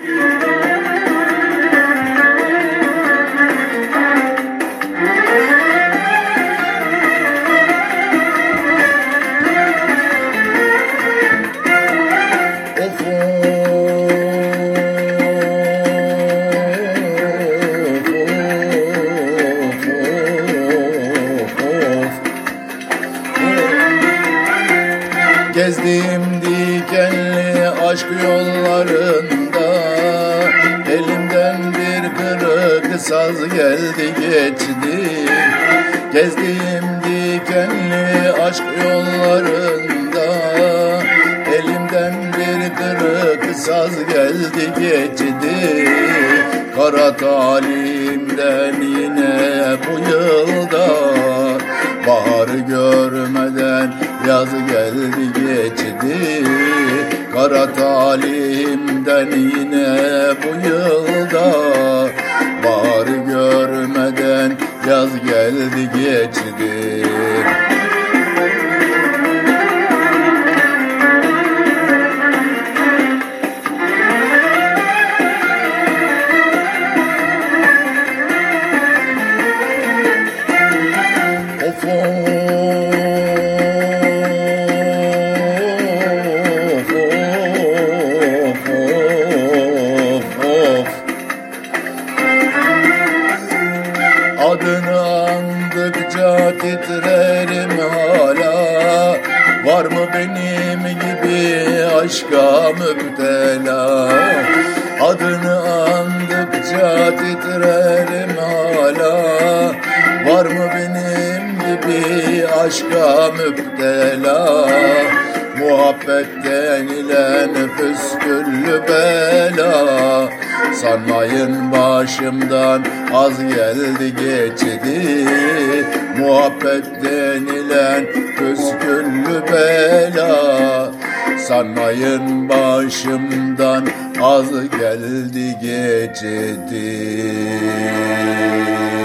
Gezdiğim dikenli aşk yollarında elimden bir kırık saz geldi geçti. Gezdiğim dikenli aşk yollarında elimden bir kırık saz geldi geçti. Kara talimden yine bu yılda baharı görmeden yaz geldi geçti. Kara talimden yine bu yılda baharı görmeden yaz geldi geçti. Of adını andıkça titrerim hala. Var mı benim gibi aşka müptela? Adını andıkça titrerim hala. Var mı benim gibi aşka müptela? Muhabbet denilen püsküllü bela, sanmayın başımdan az geldi geçti. Muhabbet denilen püsküllü bela, sanmayın başımdan az geldi geçti.